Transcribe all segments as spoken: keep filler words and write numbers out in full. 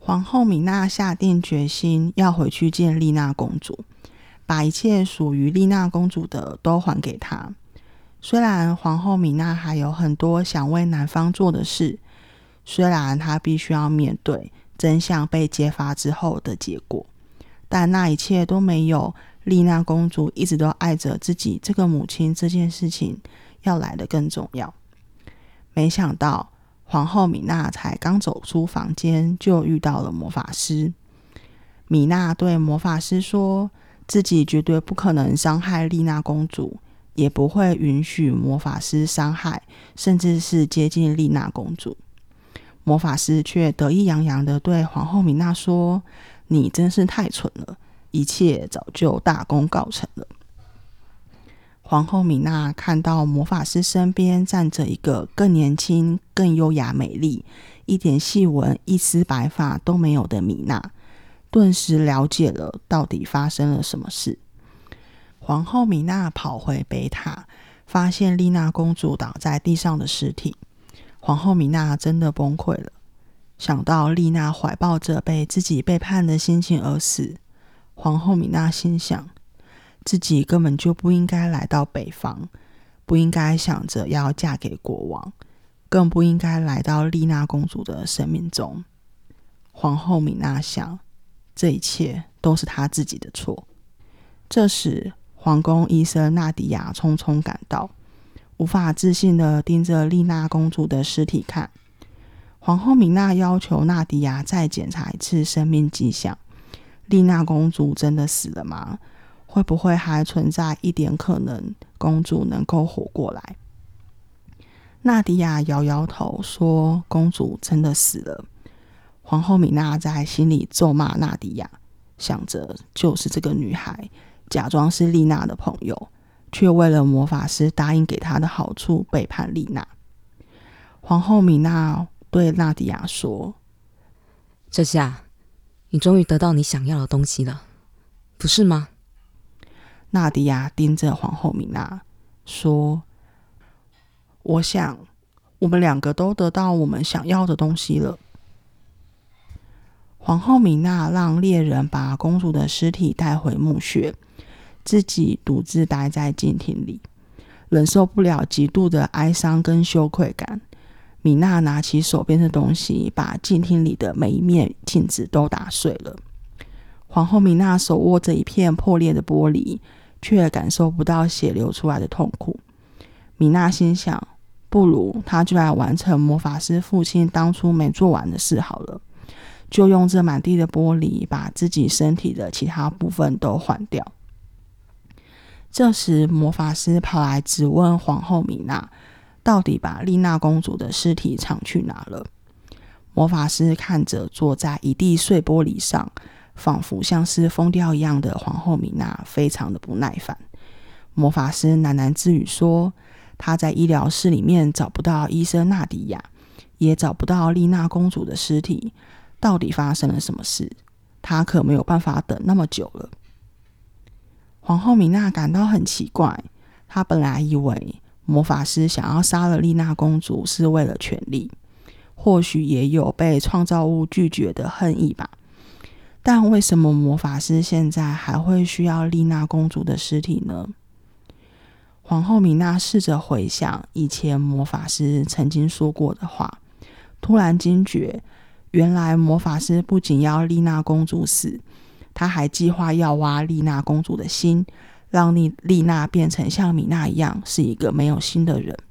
皇后米娜下定决心要回去见丽娜公主，把一切属于丽娜公主的都还给她。虽然皇后米娜还有很多想为男方做的事，虽然她必须要面对真相被揭发之后的结果，但那一切都没有丽娜公主一直都爱着自己这个母亲这件事情要来得更重要。没想到皇后米娜才刚走出房间，就遇到了魔法师。米娜对魔法师说，自己绝对不可能伤害丽娜公主，也不会允许魔法师伤害甚至是接近丽娜公主。魔法师却得意洋洋地对皇后米娜说，你真是太蠢了，一切早就大功告成了。皇后米娜看到魔法师身边站着一个更年轻、更优雅美丽、一点细纹、一丝白发都没有的米娜，顿时了解了到底发生了什么事。皇后米娜跑回北塔，发现丽娜公主倒在地上的尸体。皇后米娜真的崩溃了，想到丽娜怀抱着被自己背叛的心情而死，皇后米娜心想，自己根本就不应该来到北方，不应该想着要嫁给国王，更不应该来到丽娜公主的生命中。皇后米娜想，这一切都是她自己的错。这时皇宫医生纳迪亚匆匆赶到，无法置信地盯着丽娜公主的尸体看。皇后米娜要求纳迪亚再检查一次生命迹象，丽娜公主真的死了吗？会不会还存在一点可能公主能够活过来？纳迪亚摇摇头说，公主真的死了。皇后米娜在心里咒骂纳迪亚，想着就是这个女孩假装是丽娜的朋友，却为了魔法师答应给她的好处背叛丽娜。皇后米娜对纳迪亚说， 这下你终于得到你想要的东西了，不是吗？ 纳迪亚盯着皇后米娜说，我想我们两个都得到我们想要的东西了。皇后米娜让猎人把公主的尸体带回墓穴，自己独自待在禁厅里，忍受不了极度的哀伤跟羞愧感。米娜拿起手边的东西，把禁厅里的每一面镜子都打碎了。皇后米娜手握着一片破裂的玻璃，却感受不到血流出来的痛苦。米娜心想，不如她就来完成魔法师父亲当初没做完的事好了，就用这满地的玻璃把自己身体的其他部分都换掉。这时魔法师跑来质问皇后米娜，到底把丽娜公主的尸体藏去哪了。魔法师看着坐在一地碎玻璃上，仿佛像是疯掉一样的皇后米娜，非常的不耐烦。魔法师喃喃自语说，他在医疗室里面找不到医生纳迪亚，也找不到丽娜公主的尸体，到底发生了什么事？他可没有办法等那么久了。皇后米娜感到很奇怪，她本来以为魔法师想要杀了丽娜公主是为了权力，或许也有被创造物拒绝的恨意吧。但为什么魔法师现在还会需要丽娜公主的尸体呢？皇后米娜试着回想以前魔法师曾经说过的话，突然惊觉，原来魔法师不仅要丽娜公主死，他还计划要挖丽娜公主的心，让丽丽娜变成像米娜一样是一个没有心的人。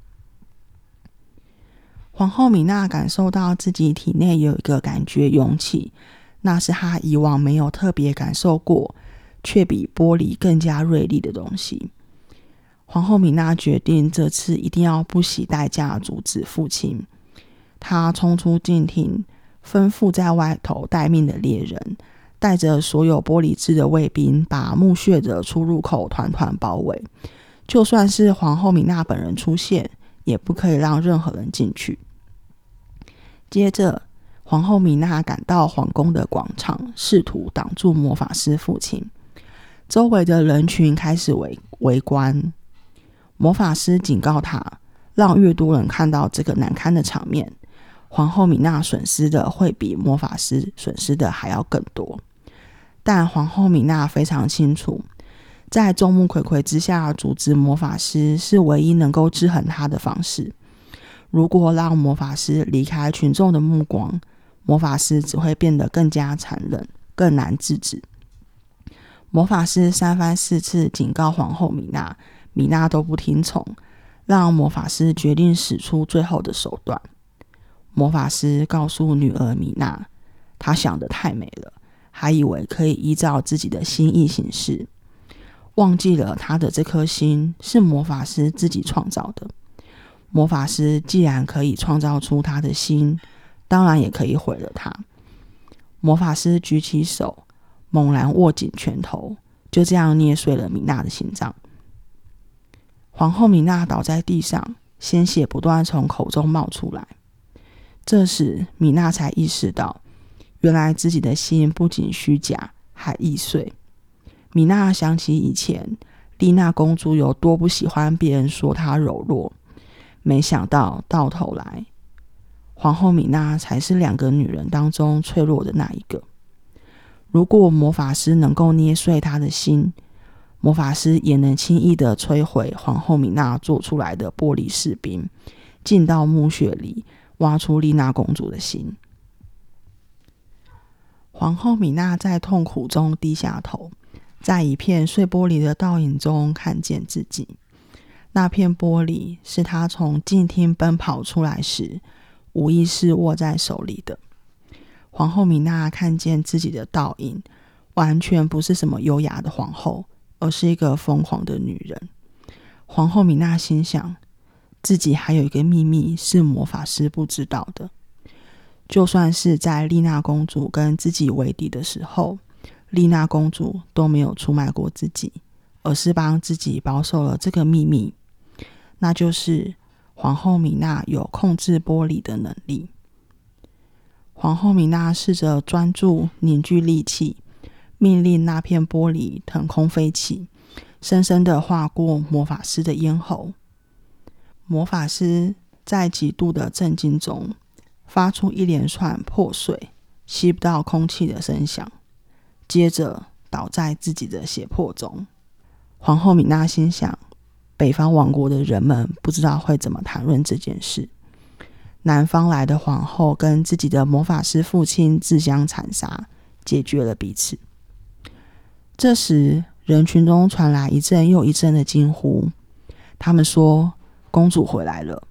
皇后米娜感受到自己体内有一个感觉涌起，那是她以往没有特别感受过，却比玻璃更加锐利的东西。皇后米娜决定这次一定要不惜代价阻止父亲。她冲出禁厅，吩咐在外头待命的猎人带着所有玻璃制的卫兵，把墓穴的出入口团团包围，就算是皇后米娜本人出现，也不可以让任何人进去。接着皇后米娜赶到皇宫的广场，试图挡住魔法师父亲。周围的人群开始 围, 围观。魔法师警告他，让越多人看到这个难堪的场面， 皇后米娜损失的会比魔法师损失的还要更多。但皇后米娜非常清楚，在众目睽睽之下阻止魔法师是唯一能够制衡他的方式。如果让魔法师离开群众的目光，魔法师只会变得更加残忍，更难制止。魔法师三番四次警告皇后米娜，米娜都不听从，让魔法师决定使出最后的手段。魔法师告诉女儿米娜，她想得太美了，还以为可以依照自己的心意行事，忘记了她的这颗心是魔法师自己创造的。魔法师既然可以创造出他的心，当然也可以毁了他。魔法师举起手，猛然握紧拳头，就这样捏碎了米娜的心脏。皇后米娜倒在地上，鲜血不断从口中冒出来。这时米娜才意识到，原来自己的心不仅虚假，还易碎。米娜想起以前丽娜公主有多不喜欢别人说她柔弱，没想到到头来皇后米娜才是两个女人当中脆弱的那一个。如果魔法师能够捏碎她的心，魔法师也能轻易地摧毁皇后米娜做出来的玻璃士兵，进到墓穴里挖出丽娜公主的心。皇后米娜在痛苦中低下头，在一片碎玻璃的倒影中看见自己。那片玻璃是她从静厅奔跑出来时无意识握在手里的。皇后米娜看见自己的倒影，完全不是什么优雅的皇后，而是一个疯狂的女人。皇后米娜心想，自己还有一个秘密是魔法师不知道的。就算是在丽娜公主跟自己为敌的时候，丽娜公主都没有出卖过自己，而是帮自己保守了这个秘密，那就是皇后米娜有控制玻璃的能力。皇后米娜试着专注凝聚力气，命令那片玻璃腾空飞起，深深地划过魔法师的咽喉。魔法师在极度的震惊中发出一连串破碎、吸不到空气的声响，接着倒在自己的血泊中。皇后米娜心想，北方王国的人们不知道会怎么谈论这件事。南方来的皇后跟自己的魔法师父亲自相残杀，解决了彼此。这时人群中传来一阵又一阵的惊呼，他们说公主回来了。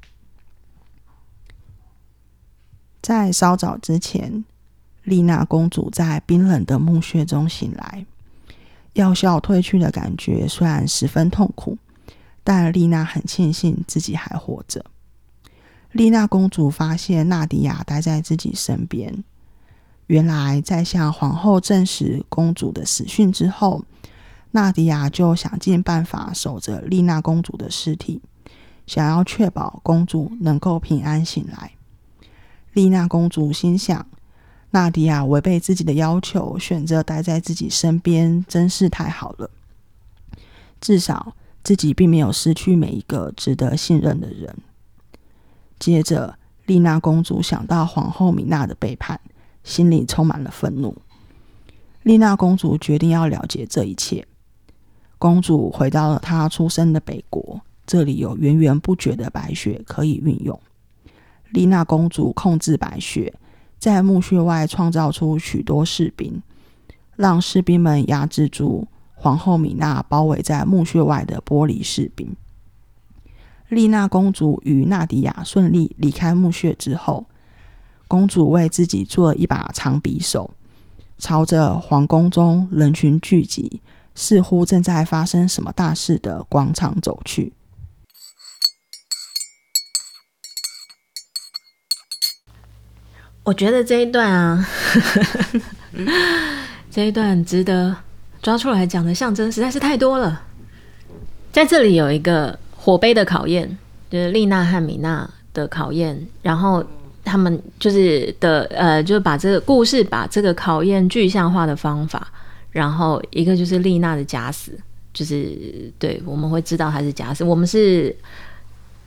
在稍早之前，丽娜公主在冰冷的墓穴中醒来，药效褪去的感觉虽然十分痛苦，但丽娜很庆幸自己还活着。丽娜公主发现纳迪亚待在自己身边，原来在向皇后证实公主的死讯之后，纳迪亚就想尽办法守着丽娜公主的尸体，想要确保公主能够平安醒来。丽娜公主心想，纳迪亚违背自己的要求，选择待在自己身边，真是太好了。至少自己并没有失去每一个值得信任的人。接着丽娜公主想到皇后米娜的背叛，心里充满了愤怒。丽娜公主决定要了结这一切。公主回到了她出生的北国，这里有源源不绝的白雪可以运用。丽娜公主控制白雪，在墓穴外创造出许多士兵，让士兵们压制住皇后米娜包围在墓穴外的玻璃士兵。丽娜公主与纳迪亚顺利离开墓穴之后，公主为自己做了一把长匕首，朝着皇宫中人群聚集，似乎正在发生什么大事的广场走去。 我觉得这一段啊这一段值得抓出来讲的象征实在是太多了。在这里有一个火杯的考验，就是丽娜和米娜的考验，然后他们就是的呃，就是把这个故事把这个考验具象化的方法，然后一个就是丽娜的假死，就是对我们会知道她是假死，我们是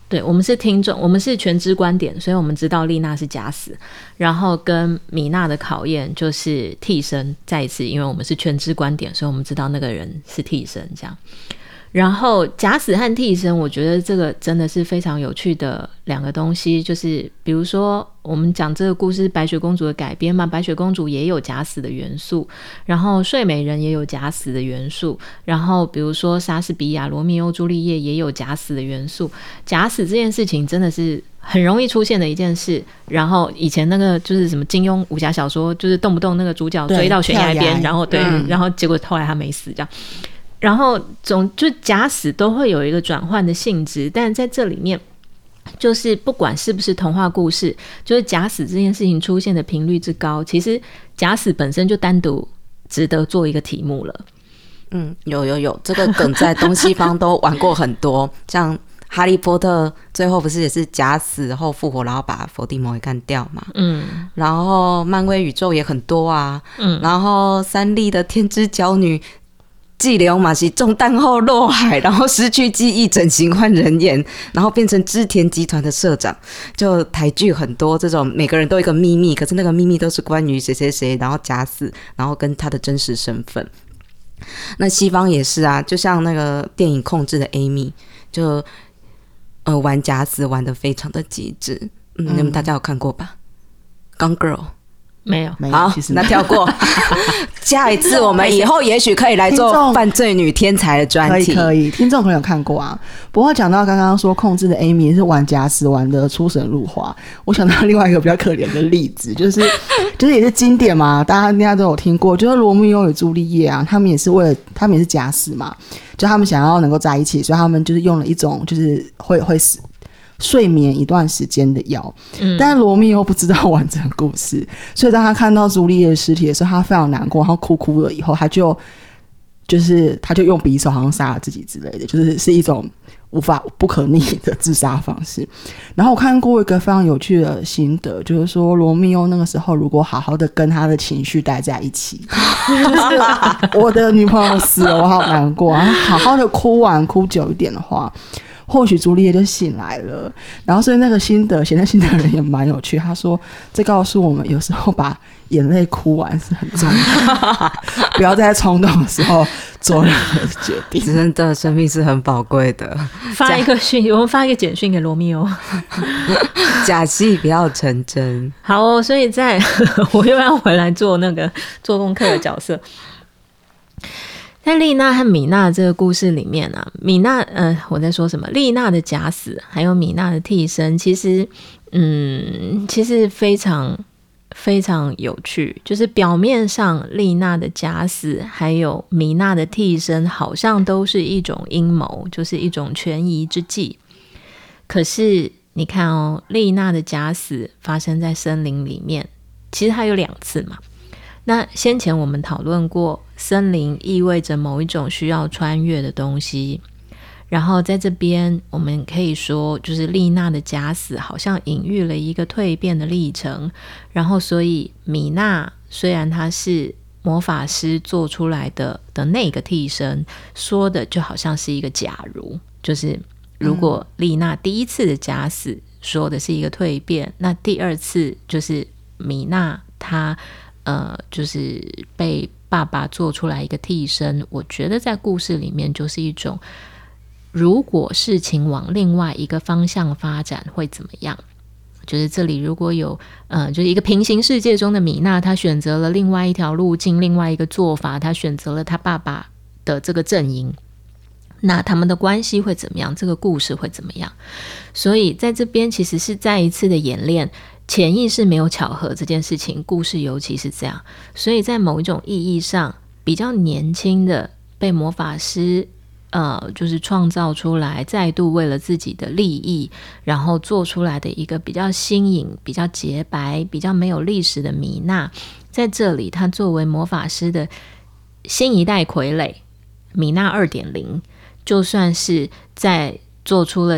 对，我们是听众，我们是全知观点，所以我们知道丽娜是假死，然后跟米娜的考验就是替身。再一次，因为我们是全知观点，所以我们知道那个人是替身，这样。然后假死和替身，我觉得这个真的是非常有趣的两个东西，就是比如说我们讲这个故事白雪公主的改编嘛，白雪公主也有假死的元素，然后睡美人也有假死的元素，然后比如说莎士比亚罗密欧朱丽叶也有假死的元素。假死这件事情真的是很容易出现的一件事，然后以前那个就是什么金庸武侠小说，就是动不动那个主角追到悬崖边，然后对、嗯，然后结果后来他没死这样。然后总就假死都会有一个转换的性质，但在这里面就是不管是不是童话故事，就是假死这件事情出现的频率之高，其实假死本身就单独值得做一个题目了。 嗯，有有有，这个梗在东西方都玩过很多，像哈利波特最后不是也是假死后复活，然后把伏地魔给干掉嘛？嗯，然后漫威宇宙也很多啊，嗯，然后三笠的天之娇女。季流马是中弹后落海，然后失去记忆，整形换人颜，然后变成织田集团的社长。就台剧很多这种，每个人都有一个秘密，可是那个秘密都是关于谁谁谁，然后假死，然后跟他的真实身份。那西方也是啊，就像那个电影《控制》的 Amy， 就呃玩假死玩得非常的极致。嗯，你们大家有看过吧？ Gone Girl。 没有， 好，那跳过。下一次我们以后也许可以来做犯罪女天才的专题， 可以可以，听众可能有看过啊。不过讲到刚刚说控制的 Amy 是玩假死玩的出神入化，我想到另外一个比较可怜的例子，就是就是也是经典嘛，大家应该都有听过，就是罗密欧与朱丽叶啊，他们也是为了他们也是假死嘛，就他们想要能够在一起，所以他们就是用了一种就是会会死。睡眠一段时间的药、嗯、但是罗密欧不知道完整故事，所以当他看到朱丽叶的尸体的时候，他非常难过，然后哭哭了以后，他就就是他就用匕首好像杀了自己之类的，就是是一种无法不可逆的自杀方式。然后我看过一个非常有趣的心得，就是说罗密欧那个时候如果好好的跟他的情绪待在一起，就是我的女朋友死了，我好难过，然后好好的哭完哭久一点的话，或许朱丽叶就醒来了。然后所以那个心得写那心得的人也蛮有趣，他说这告诉我们有时候把眼泪哭完是很重要不要在冲动的时候做任何的决定， 真的生命是很宝贵的。 发一个讯，我们发一个简讯给罗密欧假戏不要成真。 好哦，所以在我又要回来做那个做功课的角色。在丽娜和米娜这个故事里面啊，米娜呃，我在说什么？丽娜的假死还有米娜的替身，其实嗯，其实非常非常有趣。就是表面上丽娜的假死还有米娜的替身好像都是一种阴谋，就是一种权宜之计。可是你看哦，丽娜的假死发生在森林里面，其实它有两次嘛。那先前我们讨论过，森林意味着某一种需要穿越的东西，然后在这边我们可以说，就是丽娜的假死好像隐喻了一个蜕变的历程，然后所以米娜虽然她是魔法师做出来的的那个替身，说的就好像是一个假如，就是如果丽娜第一次的假死说的是一个蜕变，那第二次就是米娜她呃，就是被爸爸做出来一个替身。我觉得在故事里面就是一种，如果事情往另外一个方向发展会怎么样，就是这里如果有呃，就是一个平行世界中的米娜，她选择了另外一条路径，另外一个做法，她选择了她爸爸的这个阵营，那他们的关系会怎么样，这个故事会怎么样。所以在这边其实是再一次的演练潜意识没有巧合这件事情，故事尤其是这样。所以在某一种意义上，比较年轻的被魔法师呃，就是创造出来，再度为了自己的利益，然后做出来的一个比较新颖、比较洁白、比较没有历史的米娜，在这里她作为魔法师的新一代傀儡米娜 二点零， 就算是在做出了在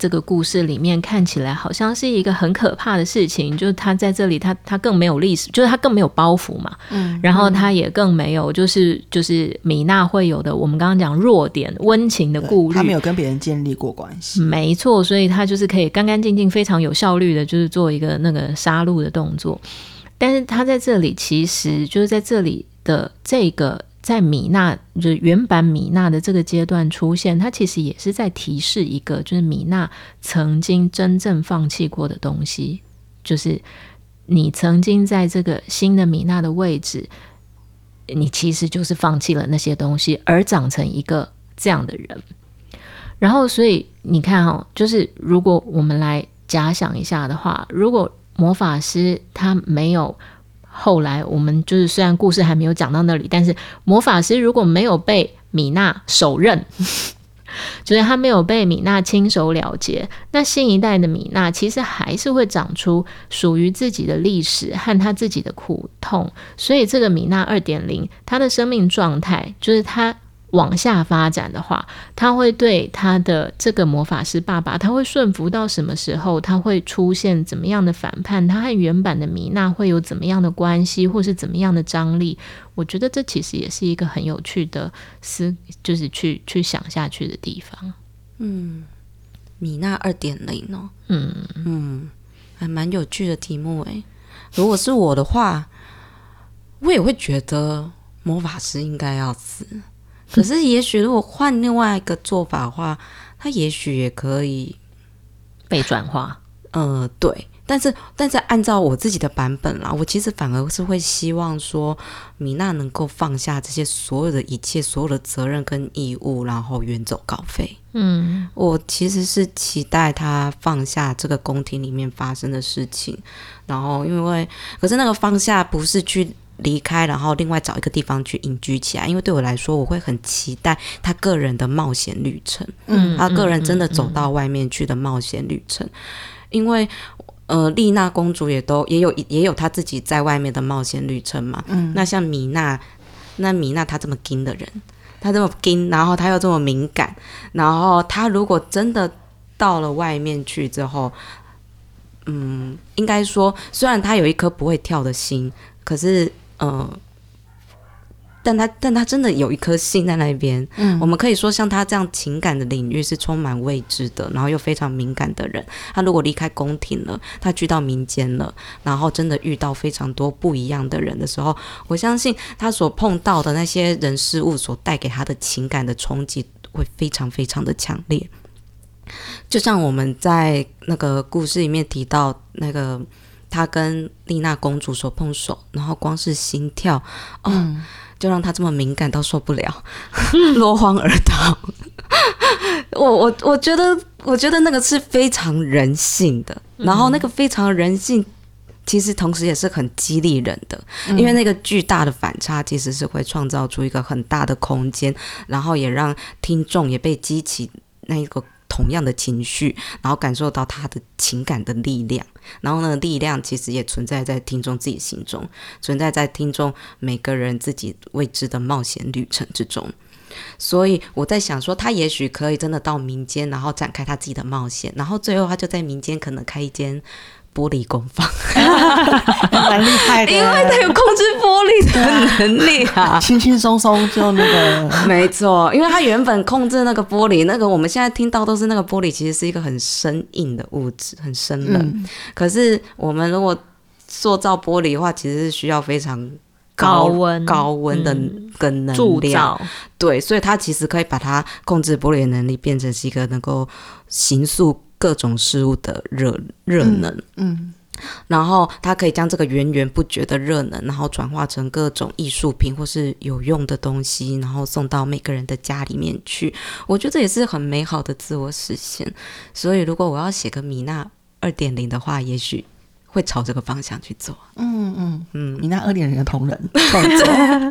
这个故事里面看起来好像是一个很可怕的事情，就是他在这里他他更没有历史，就是他更没有包袱嘛，嗯，然后他也更没有就是就是米娜会有的我们刚刚讲弱点温情的顾虑， 他没有跟别人建立过关系， 没错，所以他就是可以干干净净非常有效率的就是做一个那个杀戮的动作。但是他在这里其实就是在这里的这个在米娜就是原版米娜的这个阶段出现，它其实也是在提示一个就是米娜曾经真正放弃过的东西，就是你曾经在这个新的米娜的位置，你其实就是放弃了那些东西而长成一个这样的人。然后所以你看哦，就是如果我们来假想一下的话，如果魔法师他没有后来我们就是虽然故事还没有讲到那里，但是魔法师如果没有被米娜手刃就是他没有被米娜亲手了结，那新一代的米娜其实还是会长出属于自己的历史和他自己的苦痛。所以这个米娜 二点零 他的生命状态就是他往下发展的话，他会对他的这个魔法师爸爸他会顺服到什么时候，他会出现怎么样的反叛，他和原版的米娜会有怎么样的关系或是怎么样的张力，我觉得这其实也是一个很有趣的思就是去去想下去的地方。 嗯，米娜 二点零 哦，嗯嗯，还蛮有趣的题目诶。如果是我的话，我也会觉得魔法师应该要死，可是也许如果换另外一个做法的话，他也许也可以被转化。 呃，对，但是但是按照我自己的版本啦，我其实反而是会希望说米娜能够放下这些所有的一切，所有的责任跟义务，然后远走高飞。嗯，我其实是期待他放下这个宫廷里面发生的事情，然后因为可是那个放下不是去离开然后另外找一个地方去隐居起来，因为对我来说我会很期待他个人的冒险旅程，嗯，他个人真的走到外面去的冒险旅程，因为呃，丽娜公主也都也有也有她自己在外面的冒险旅程嘛，嗯，那像米娜，那米娜她这么硬的人，她这么硬，然后她又这么敏感，然后她如果真的到了外面去之后，嗯，应该说虽然她有一颗不会跳的心，可是呃，但他但他真的有一颗心在那边，嗯，我们可以说像他这样情感的领域是充满未知的，然后又非常敏感的人，他如果离开宫廷了，他去到民间了，然后真的遇到非常多不一样的人的时候，我相信他所碰到的那些人事物所带给他的情感的冲击会非常非常的强烈。就像我们在那个故事里面提到那个他跟丽娜公主手碰手，然后光是心跳哦、嗯，就让他这么敏感到受不了，落荒而逃。我我我觉得，我觉得那个是非常人性的，然后那个非常人性，其实同时也是很激励人的，因为那个巨大的反差其实是会创造出一个很大的空间，然后也让听众也被激起那个同样的情绪，然后感受到他的情感的力量，然后呢，力量其实也存在在听众自己心中，存在在听众每个人自己未知的冒险旅程之中。所以我在想说，他也许可以真的到民间，然后展开他自己的冒险，然后最后他就在民间可能开一间玻璃工坊， 蛮厉害的， 因为他有控制玻璃的能力啊， 轻轻松松就那个， 没错，因为他原本控制那个玻璃，那个我们现在听到都是那个玻璃，其实是一个很生硬的物质，很生冷。嗯、可是我们如果塑造玻璃的话，其实是需要非常高温高温的跟能量，嗯、对，所以他其实可以把它控制玻璃的能力变成是一个能够形塑各种事物的热热能，嗯，嗯，然后它可以将这个源源不绝的热能，然后转化成各种艺术品或是有用的东西，然后送到每个人的家里面去。我觉得这也是很美好的自我实现。所以如果我要写个米娜 二点零 的话，也许会朝这个方向去做。嗯嗯嗯， 米娜 二点零 的同人创作。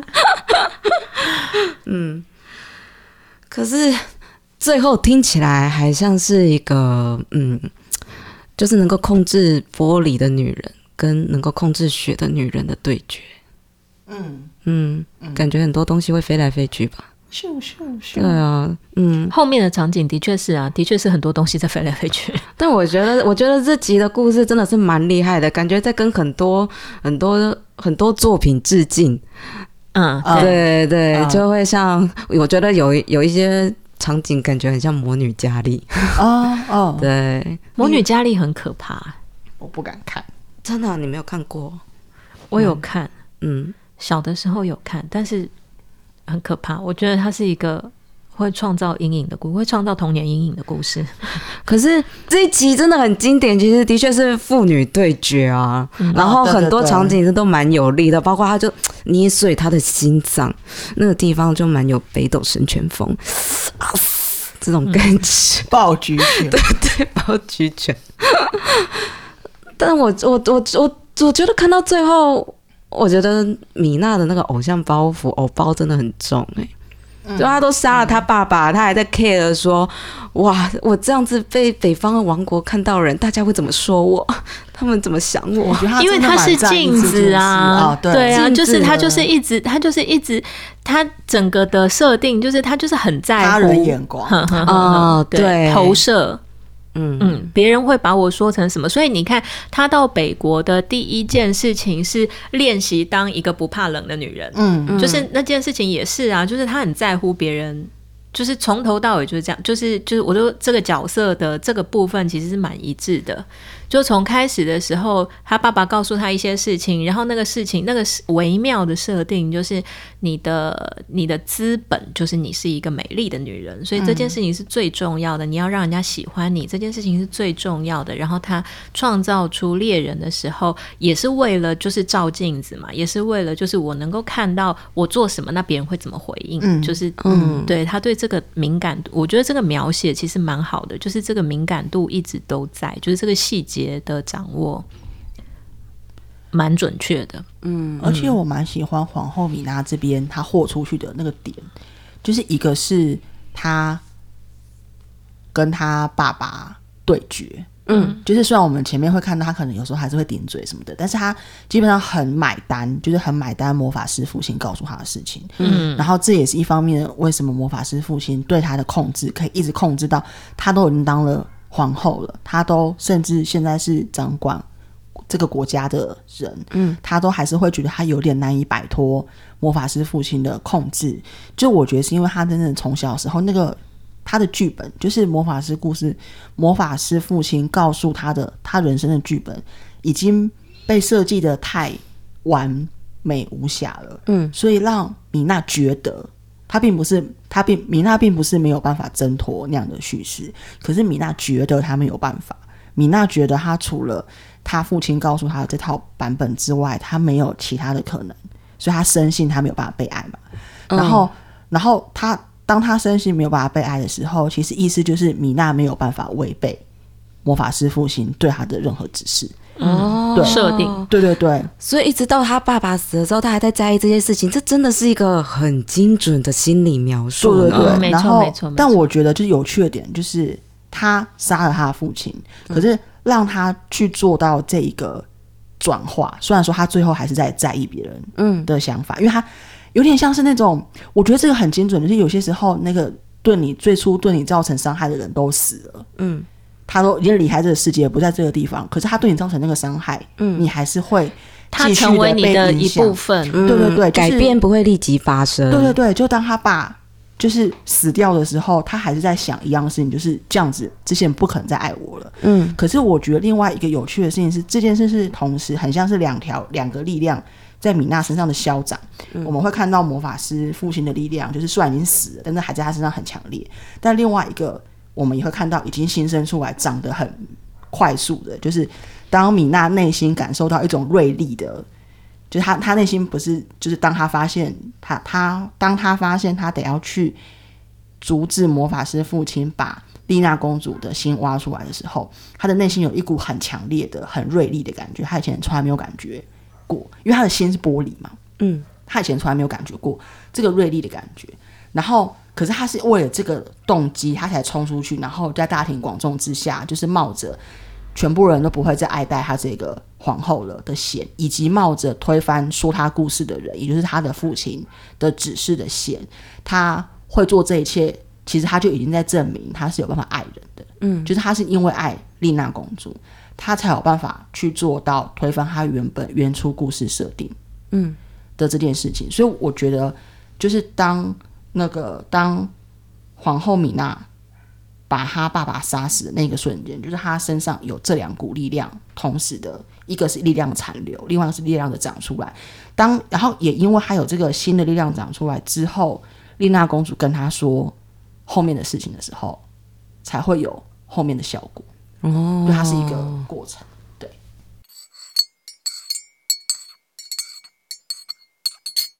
嗯，可是最后听起来还像是一个嗯，就是能够控制玻璃的女人跟能够控制雪的女人的对决。嗯嗯，感觉很多东西会飞来飞去吧。 咻咻咻。 对啊，嗯， 后面的场景的确是啊，的确是很多东西在飞来飞去。 但我觉得，我觉得这集的故事真的是蛮厉害的，感觉在跟很多很多很多作品致敬。 嗯， 对对， 嗯、 就会像我觉得有有一些场景感觉很像魔女佳丽。 哦哦， 对， 魔女佳丽很可怕， 我不敢看。 真的、啊，你没有看过？ 我有看， 嗯， 小的时候有看，但是很可怕。我觉得它是一个会创造阴影的故事，会创造童年阴影的故事。 可是这一集真的很经典，其实的确是父女对决啊，嗯、然后很多场景是都蛮有力的，包括他就捏碎他的心脏那个地方就蛮有北斗神拳风啊这种感觉， 暴菊拳， 对对，暴菊拳。但我我我我我觉得看到最后，我觉得米娜的那个偶像包袱偶包真的很重哎、欸，就他都杀了他爸爸，嗯、他还在 care 说，哇，我这样子被北方的王国看到人，大家会怎么说我？他们怎么想我？ 因为他是镜子啊， 哦、对, 对啊，就是他就是一直他就是一直他整个的设定就是他就是很在乎他人眼光啊，对， 投射。 嗯嗯，别人会把我说成什么？所以你看，他到北国的第一件事情是练习当一个不怕冷的女人。嗯，就是那件事情也是啊，就是他很在乎别人，就是从头到尾就是这样，就是就是，我说这个角色的这个部分其实是蛮一致的。就从开始的时候，他爸爸告诉他一些事情，然后那个事情那个微妙的设定就是你的你的资本就是你是一个美丽的女人，所以这件事情是最重要的，嗯、你要让人家喜欢你，这件事情是最重要的。然后他创造出猎人的时候，也是为了就是照镜子嘛，也是为了就是我能够看到我做什么，那别人会怎么回应，嗯、就是嗯，对他对这个敏感度，我觉得这个描写其实蛮好的，就是这个敏感度一直都在，就是这个细节的掌握蛮准确的。 嗯，而且我蛮喜欢皇后米娜这边她豁出去的那个点，就是一个是她跟她爸爸对决，嗯，就是虽然我们前面会看到她可能有时候还是会顶嘴什么的，但是她基本上很买单，就是很买单魔法师父亲告诉她的事情，嗯，然后这也是一方面为什么魔法师父亲对她的控制可以一直控制到她都已经当了皇后了，她都甚至现在是掌管这个国家的人，嗯，她都还是会觉得她有点难以摆脱魔法师父亲的控制。就我觉得是因为她真正从小的时候，那个她的剧本就是魔法师故事，魔法师父亲告诉她的她人生的剧本已经被设计的太完美无瑕了，嗯，所以让米娜觉得。他并不是，他并米娜并不是没有办法挣脱那样的叙事，可是米娜觉得他没有办法。米娜觉得他除了他父亲告诉他的这套版本之外，他没有其他的可能，所以他深信他没有办法被爱嘛。然后，嗯、然后他当他深信没有办法被爱的时候，其实意思就是米娜没有办法违背魔法师父亲对他的任何指示。 哦，对，设定， 对对对， 所以一直到他爸爸死的时候，他还在在意这些事情，这真的是一个很精准的心理描述。 对对对， 嗯、没错没错。 但我觉得就是有趣的点就是他杀了他的父亲，可是让他去做到这一个转化，虽然说他最后还是在在意别人的想法，嗯、因为他有点像是那种，我觉得这个很精准，就是有些时候那个对你最初对你造成伤害的人都死了，嗯。他都已经离开这个世界，不在这个地方，可是他对你造成那个伤害，嗯，你还是会他成为你的一部分， 嗯、对对对， 改变不会立即发生， 对对对，就当他爸就是死掉的时候，他还是在想一样的事情，就是这样子，这些人不可能再爱我了，嗯。可是我觉得另外一个有趣的事情是，这件事是同时很像是两条两个力量在米娜身上的消长，嗯、我们会看到魔法师父亲的力量，就是虽然已经死了，但是还在他身上很强烈，但另外一个。我们也会看到已经新生出来长得很快速的，就是当米娜内心感受到一种锐利的，就是他他内心不是，就是当他发现他他当他发现他得要去阻止魔法师父亲把丽娜公主的心挖出来的时候，他的内心有一股很强烈的很锐利的感觉，他以前从来没有感觉过，因为他的心是玻璃嘛，嗯，他以前从来没有感觉过这个锐利的感觉，然后可是他是为了这个动机他才冲出去，然后在大庭广众之下就是冒着全部人都不会再爱戴他这个皇后了的险，以及冒着推翻说他故事的人也就是他的父亲的指示的险，他会做这一切，其实他就已经在证明他是有办法爱人的。嗯，就是他是因为爱丽娜公主，他才有办法去做到推翻他原本原初故事设定嗯的这件事情。所以我觉得，就是当那个当皇后米娜把他爸爸杀死的那个瞬间，就是他身上有这两股力量同时的，一个是力量残留，另外一个是力量的长出来。当然后也因为他有这个新的力量长出来之后，丽娜公主跟他说后面的事情的时候，才会有后面的效果。哦，就它是一个过程。